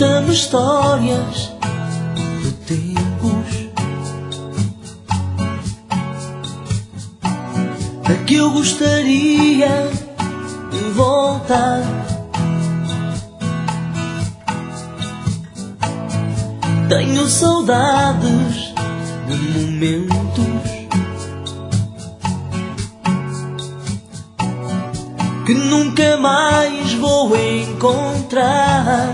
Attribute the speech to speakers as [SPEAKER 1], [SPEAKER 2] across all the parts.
[SPEAKER 1] conta-me histórias de tempos a que eu gostaria de voltar. Tenho saudades de momentos que nunca mais vou encontrar.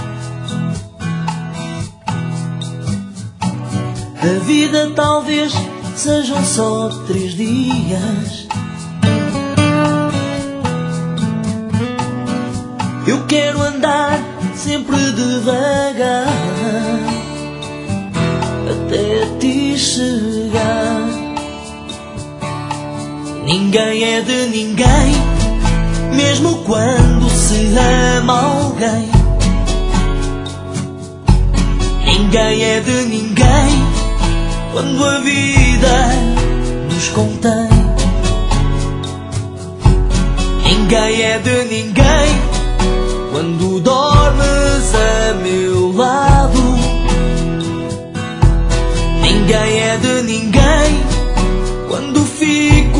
[SPEAKER 1] A vida talvez sejam só 3 dias. Eu quero andar sempre devagar até ti chegar. Ninguém é de ninguém, mesmo quando se ama alguém. Ninguém é de ninguém quando a vida nos contém. Ninguém é de ninguém quando dormes a meu lado. Ninguém é de ninguém quando fico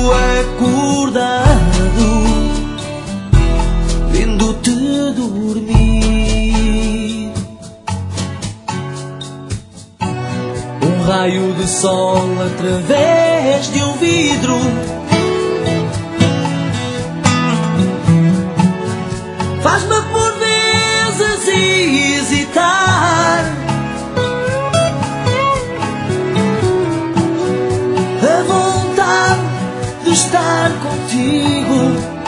[SPEAKER 1] acordado vendo-te dormir. Um raio de sol através de um vidro faz-me por vezes hesitar. A vontade de estar contigo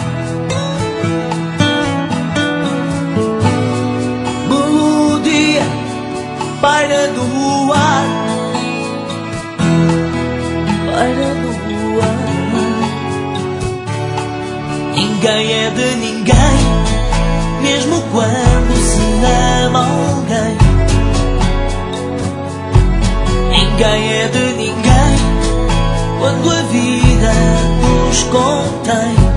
[SPEAKER 1] melodia paira do ar, paira do ar. Ninguém é de ninguém, mesmo quando se ama alguém. Ninguém é de ninguém quando a vida nos contém.